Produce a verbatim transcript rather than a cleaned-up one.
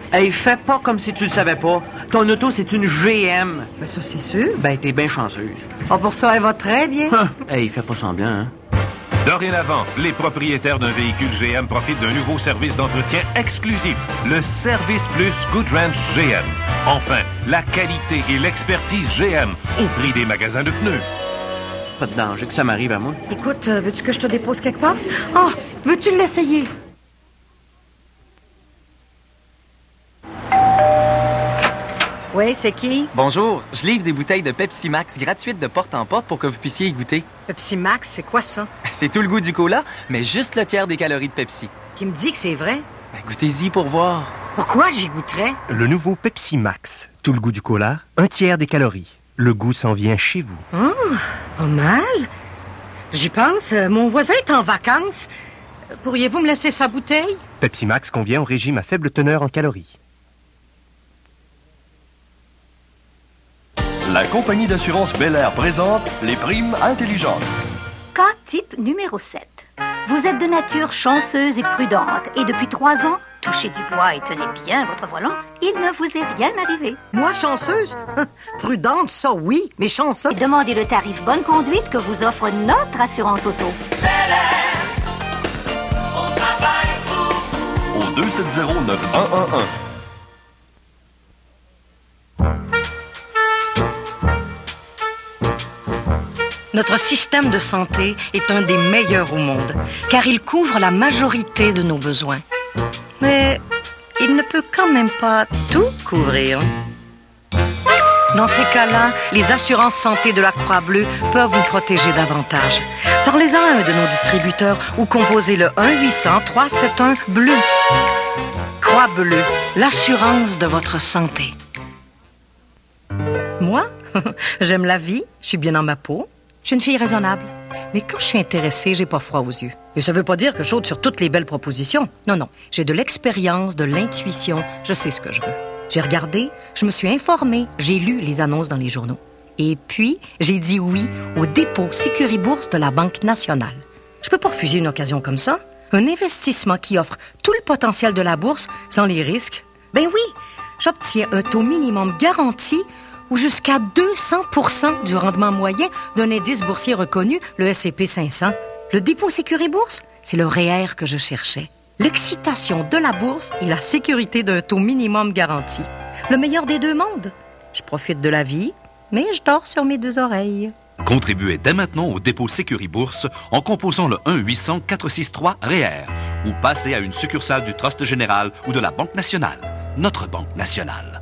Hey, fais pas comme si tu le savais pas. Ton auto, c'est une G M. Ben ça, c'est sûr. Ben, t'es bien chanceuse. Ah, pour ça, elle va très bien. Hein? Hey, fais pas semblant, hein. Dorénavant, les propriétaires d'un véhicule G M profitent d'un nouveau service d'entretien exclusif, le Service Plus Goodwrench G M. Enfin, la qualité et l'expertise G M au prix des magasins de pneus. Pas de danger que ça m'arrive à moi. Écoute, euh, veux-tu que je te dépose quelque part? Ah, veux-tu l'essayer? Oui, c'est qui? Bonjour, je livre des bouteilles de Pepsi Max gratuites de porte en porte pour que vous puissiez y goûter. Pepsi Max, c'est quoi ça? C'est tout le goût du cola, mais juste le tiers des calories de Pepsi. Qui me dit que c'est vrai? Ben, goûtez-y pour voir. Pourquoi j'y goûterais? Le nouveau Pepsi Max. Tout le goût du cola, un tiers des calories. Le goût s'en vient chez vous. Ah, pas mal. J'y pense. euh, Mon voisin est en vacances. Euh, Pourriez-vous me laisser sa bouteille? Pepsi Max convient au régime à faible teneur en calories. La compagnie d'assurance Bel Air présente les primes intelligentes. Cas type numéro sept. Vous êtes de nature chanceuse et prudente, et depuis trois ans, touchez du bois et tenez bien votre volant, il ne vous est rien arrivé. Moi, chanceuse? Prudente, ça oui, mais chanceuse. Demandez le tarif bonne conduite que vous offre notre assurance auto. Au deux sept zéro neuf un un un. Notre système de santé est un des meilleurs au monde, car il couvre la majorité de nos besoins. Mais il ne peut quand même pas tout couvrir. Dans ces cas-là, les assurances santé de la Croix-Bleue peuvent vous protéger davantage. Parlez-en à un de nos distributeurs ou composez le un huit cents trois cent soixante-et-un bleu. Croix-Bleue, l'assurance de votre santé. Moi, j'aime la vie, je suis bien dans ma peau. Je suis une fille raisonnable. Mais quand je suis intéressée, j'ai pas froid aux yeux. Et ça veut pas dire que je saute sur toutes les belles propositions. Non, non. J'ai de l'expérience, de l'intuition. Je sais ce que je veux. J'ai regardé, je me suis informée, j'ai lu les annonces dans les journaux. Et puis, j'ai dit oui au dépôt Sécuribourse de la Banque nationale. Je peux pas refuser une occasion comme ça. Un investissement qui offre tout le potentiel de la bourse sans les risques. Ben oui, j'obtiens un taux minimum garanti ou jusqu'à deux cents pour cent du rendement moyen d'un indice boursier reconnu, le S et P cinq cents. Le dépôt Sécuribourse, c'est le R E E R que je cherchais. L'excitation de la bourse et la sécurité d'un taux minimum garanti. Le meilleur des deux mondes. Je profite de la vie, mais je dors sur mes deux oreilles. Contribuez dès maintenant au dépôt Sécuribourse en composant le un huit cents quatre cent soixante-trois R E E R ou passez à une succursale du Trust Général ou de la Banque nationale, notre Banque nationale.